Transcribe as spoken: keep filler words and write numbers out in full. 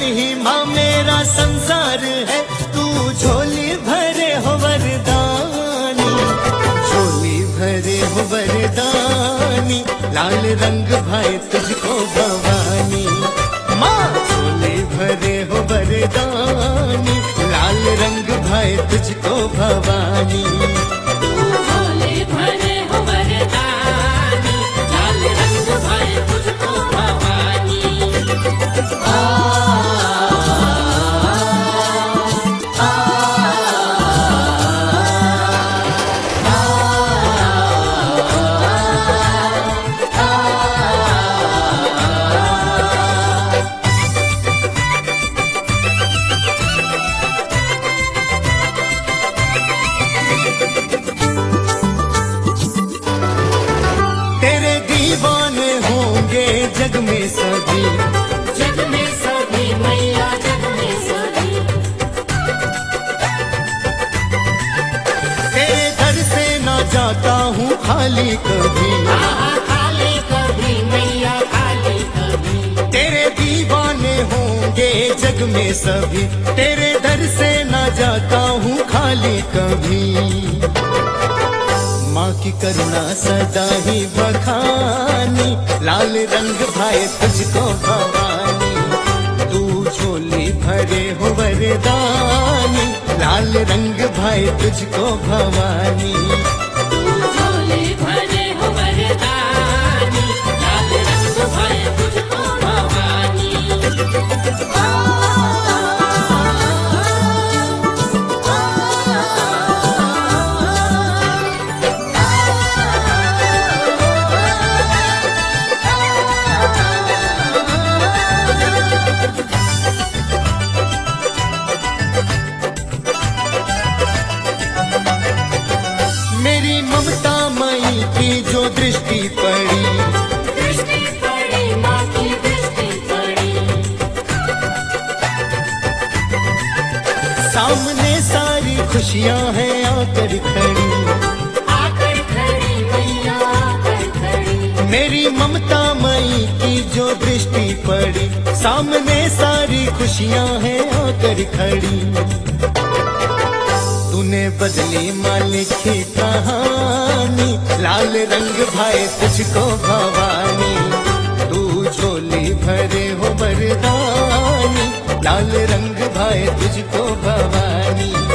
ही माँ मेरा संसार है, तू झोली भरे हो वरदानी, झोली भरे हो वरदानी, लाल रंग भाई तुझको भवानी। माँ झोली भरे हो वरदानी, लाल रंग भाई तुझको भवानी। झोली भरे हो वरदानी, लाल रंग भाई तुझको भवानी। आ, आ, आ, तेरे दीवाने होंगे जग में सभी, जग में सभी मैया जग में सभी, तेरे दर से ना जाता हूँ खाली कभी, आहा खाली कभी मैया खाली कभी। तेरे दीवाने होंगे जग में सभी, तेरे दर से ना जाता हूँ खाली कभी। माँ की करुणा सदा ही बखानी, लाल रंग भाई तुझको भवानी। तू झोली भरे हो वरदानी, लाल रंग भाई तुझको भवानी। झोली भरे हो वरदानी, लाल रंग भाई तुझको भवानी। आ, मेरी ममता मई की जो दृष्टि पड़ी, दृष्टि पड़ी माँ की दृष्टि पड़ी, सामने सारी खुशियाँ हैं आकर खड़ी। आकर खड़ी मैया आकर खड़ी। मेरी ममता मई की जो दृष्टि पड़ी, सामने सारी खुशियाँ हैं आकर खड़ी। तूने बदली माँ लिखी कहानी, लाल रंग भाई तुझको भवानी। तू झोली भरे हो वरदानी, लाल रंग भाई तुझको भवानी।